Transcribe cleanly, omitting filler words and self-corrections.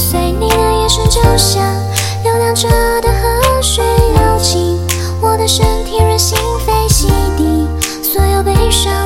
随你的眼神就像流淌着的河水，流进我的身体，任心扉洗涤所有悲伤。